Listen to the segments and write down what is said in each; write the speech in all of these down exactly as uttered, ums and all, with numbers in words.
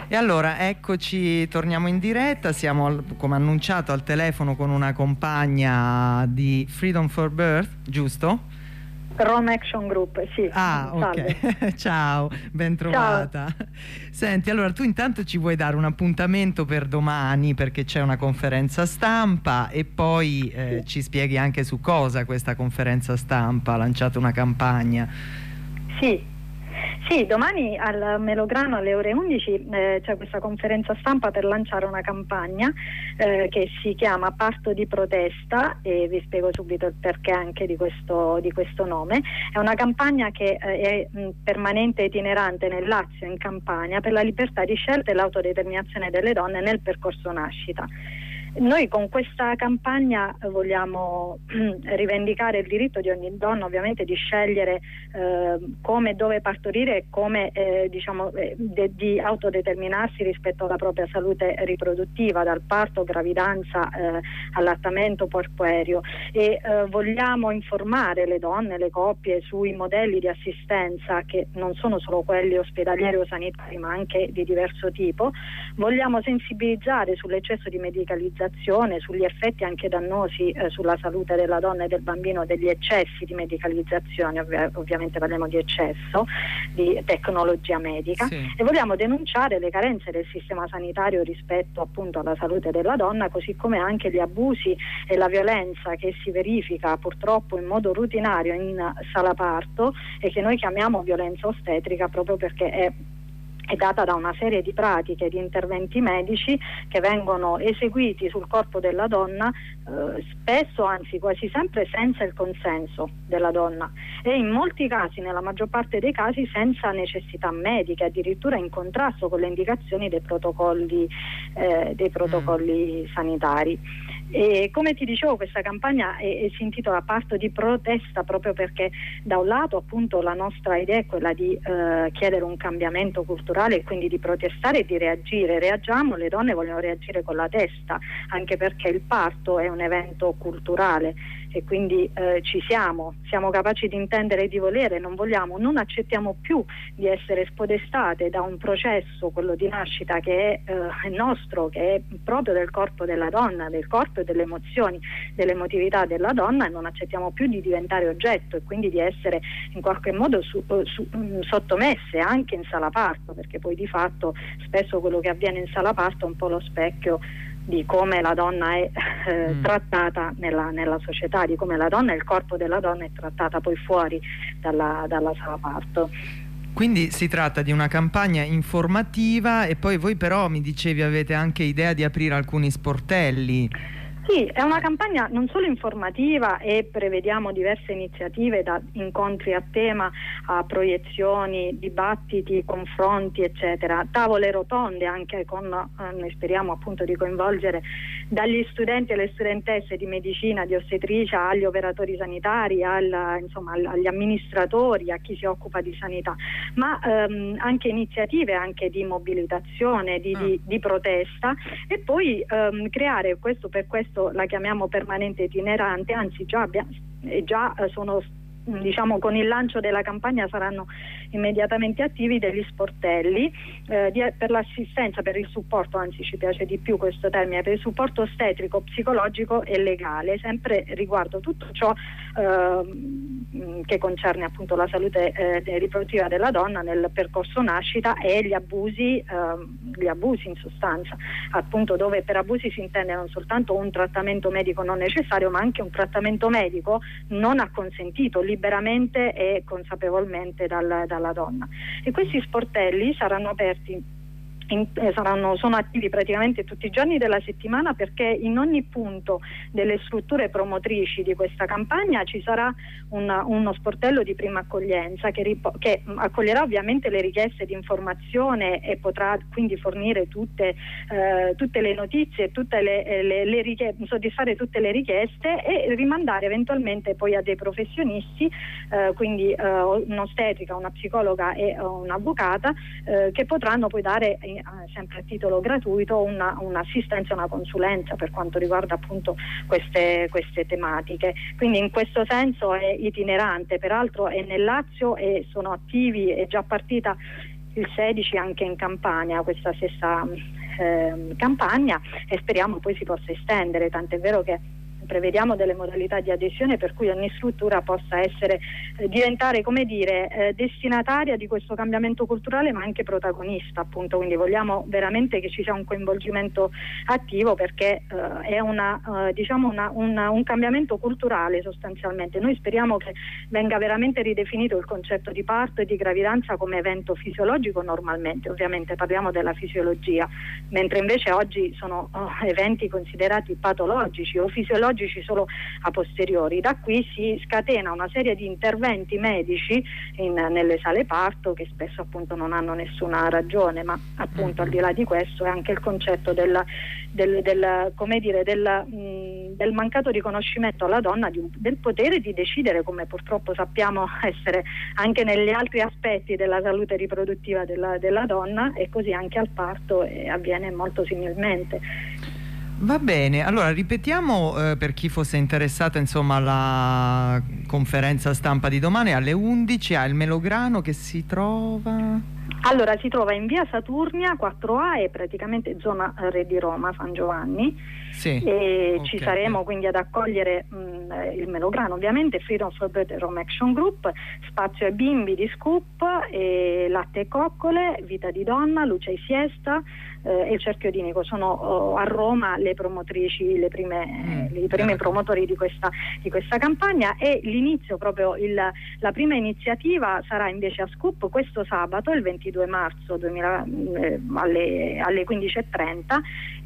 E allora eccoci, torniamo in diretta, siamo al, come annunciato al telefono con una compagna di Freedom for Birth, giusto? Rome Action Group, sì. Ah, ok. Ciao, ben trovata. Ciao. Senti, allora tu intanto ci vuoi dare un appuntamento per domani perché c'è una conferenza stampa e poi eh, sì. ci spieghi anche su cosa questa conferenza stampa, ha lanciato una campagna. Sì. Sì, domani al Melograno alle ore undici eh, c'è questa conferenza stampa per lanciare una campagna eh, che si chiama Parto di protesta, e vi spiego subito il perché anche di questo, di questo nome. È una campagna che eh, è mh, permanente e itinerante nel Lazio e in Campania per la libertà di scelta e l'autodeterminazione delle donne nel percorso nascita. Noi con questa campagna vogliamo rivendicare il diritto di ogni donna ovviamente di scegliere eh, come e dove partorire e come eh, diciamo eh, de- di autodeterminarsi rispetto alla propria salute riproduttiva, dal parto, gravidanza, eh, allattamento, puerperio, e eh, vogliamo informare le donne, le coppie sui modelli di assistenza che non sono solo quelli ospedalieri o sanitari ma anche di diverso tipo. Vogliamo sensibilizzare sull'eccesso di medicalizzazione, sugli effetti anche dannosi eh, sulla salute della donna e del bambino degli eccessi di medicalizzazione, ovvi- ovviamente parliamo di eccesso di tecnologia medica, sì. E vogliamo denunciare le carenze del sistema sanitario rispetto appunto alla salute della donna, così come anche gli abusi e la violenza che si verifica purtroppo in modo rutinario in sala parto e che noi chiamiamo violenza ostetrica proprio perché è è data da una serie di pratiche, di interventi medici che vengono eseguiti sul corpo della donna, eh, spesso, anzi quasi sempre senza il consenso della donna e in molti casi, nella maggior parte dei casi, senza necessità mediche, addirittura in contrasto con le indicazioni dei protocolli, eh, dei protocolli mm. sanitari. E come ti dicevo, questa campagna è, è, si intitola Parto di protesta proprio perché da un lato appunto la nostra idea è quella di eh, chiedere un cambiamento culturale e quindi di protestare e di reagire. Reagiamo, le donne vogliono reagire con la testa, anche perché il parto è un evento culturale e quindi eh, ci siamo, siamo capaci di intendere e di volere, non vogliamo, non accettiamo più di essere spodestate da un processo, quello di nascita, che è eh, nostro, che è proprio del corpo della donna, del corpo e delle emozioni, dell'emotività della donna, e non accettiamo più di diventare oggetto e quindi di essere in qualche modo su, su, sottomesse anche in sala parto, perché poi di fatto spesso quello che avviene in sala parto è un po' lo specchio di come la donna è eh, mm. trattata nella, nella società, di come la donna e il corpo della donna è trattata poi fuori dalla, dalla sala parto. Quindi si tratta di una campagna informativa e poi voi però mi dicevi avete anche idea di aprire alcuni sportelli. Sì, è una campagna non solo informativa e prevediamo diverse iniziative, da incontri a tema a proiezioni, dibattiti, confronti eccetera, tavole rotonde anche con, eh, noi speriamo appunto di coinvolgere dagli studenti e le studentesse di medicina, di ostetricia, agli operatori sanitari, al, insomma agli amministratori, a chi si occupa di sanità, ma ehm, anche iniziative anche di mobilitazione, di, di, di protesta e poi ehm, creare questo per questo la chiamiamo permanente itinerante, anzi già, abbiamo, già sono diciamo con il lancio della campagna saranno immediatamente attivi degli sportelli eh, di, per l'assistenza, per il supporto, anzi ci piace di più questo termine, per il supporto ostetrico, psicologico e legale, sempre riguardo tutto ciò eh, che concerne appunto la salute eh, riproduttiva della donna nel percorso nascita e gli abusi, eh, gli abusi in sostanza, appunto dove per abusi si intende non soltanto un trattamento medico non necessario ma anche un trattamento medico non acconsentito liberamente e consapevolmente dal, dalla donna. E questi sportelli saranno aperti In, eh, saranno, sono attivi praticamente tutti i giorni della settimana, perché in ogni punto delle strutture promotrici di questa campagna ci sarà una, uno sportello di prima accoglienza che, ripo- che accoglierà ovviamente le richieste di informazione e potrà quindi fornire tutte, eh, tutte le notizie, tutte le, le, le richie- soddisfare tutte le richieste e rimandare eventualmente poi a dei professionisti, eh, quindi eh, un'ostetrica, una psicologa e un'avvocata, eh, che potranno poi dare sempre a titolo gratuito una, un'assistenza, una consulenza per quanto riguarda appunto queste, queste tematiche. Quindi in questo senso è itinerante, peraltro è nel Lazio e sono attivi, è già partita il sedici anche in Campania questa stessa eh, campagna, e speriamo poi si possa estendere, tant'è vero che prevediamo delle modalità di adesione per cui ogni struttura possa essere eh, diventare, come dire, eh, destinataria di questo cambiamento culturale, ma anche protagonista, appunto. Quindi vogliamo veramente che ci sia un coinvolgimento attivo, perché eh, è una, eh, diciamo una, una, un cambiamento culturale sostanzialmente. Noi speriamo che venga veramente ridefinito il concetto di parto e di gravidanza come evento fisiologico normalmente, ovviamente parliamo della fisiologia, mentre invece oggi sono oh, eventi considerati patologici o fisiologici solo a posteriori. Da qui si scatena una serie di interventi medici in, nelle sale parto, che spesso appunto non hanno nessuna ragione, ma appunto al di là di questo è anche il concetto del, del, del, come dire, del, mh, del mancato riconoscimento alla donna di un, del potere di decidere, come purtroppo sappiamo essere anche negli altri aspetti della salute riproduttiva della, della donna, e così anche al parto eh, avviene molto similmente. Va bene, allora ripetiamo eh, per chi fosse interessato, insomma, alla conferenza stampa di domani alle undici a Il Melograno, che si trova... Allora, si trova in via Saturnia quattro A, e praticamente zona Re di Roma, San Giovanni. Sì, e okay. Ci saremo quindi ad accogliere mh, il Melograno, ovviamente, Freedom for Better Rome Action Group, Spazio ai Bimbi di Scoop, e Latte e Coccole, Vita di Donna, Luce e Siesta eh, e il Cerchio di Nico. Sono oh, a Roma le promotrici, le prime, mm, i primi promotori di questa, di questa campagna, e l'inizio, proprio il, la prima iniziativa sarà invece a Scoop questo sabato, il ventidue marzo duemila, eh, alle, alle quindici e trenta.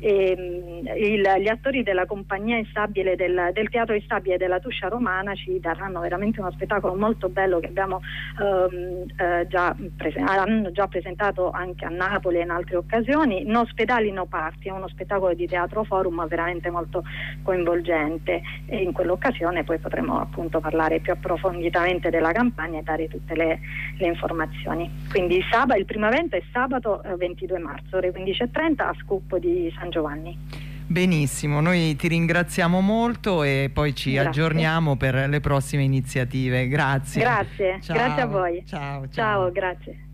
E, il, gli attori della compagnia instabile del, del teatro instabile della Tuscia Romana ci daranno veramente uno spettacolo molto bello che abbiamo ehm, eh, già, presen- hanno già presentato anche a Napoli e in altre occasioni. No Ospedali No Parti è uno spettacolo di teatro forum veramente molto coinvolgente, e in quell'occasione poi potremo appunto parlare più approfonditamente della campagna e dare tutte le, le informazioni. Quindi sabato, il primo evento è sabato eh, ventidue marzo, ore quindici e trenta, a Scoop di San Giovanni. Benissimo, noi ti ringraziamo molto e poi ci Grazie. aggiorniamo per le prossime iniziative. Grazie. Grazie, ciao. Grazie a voi. Ciao, ciao. Ciao, grazie.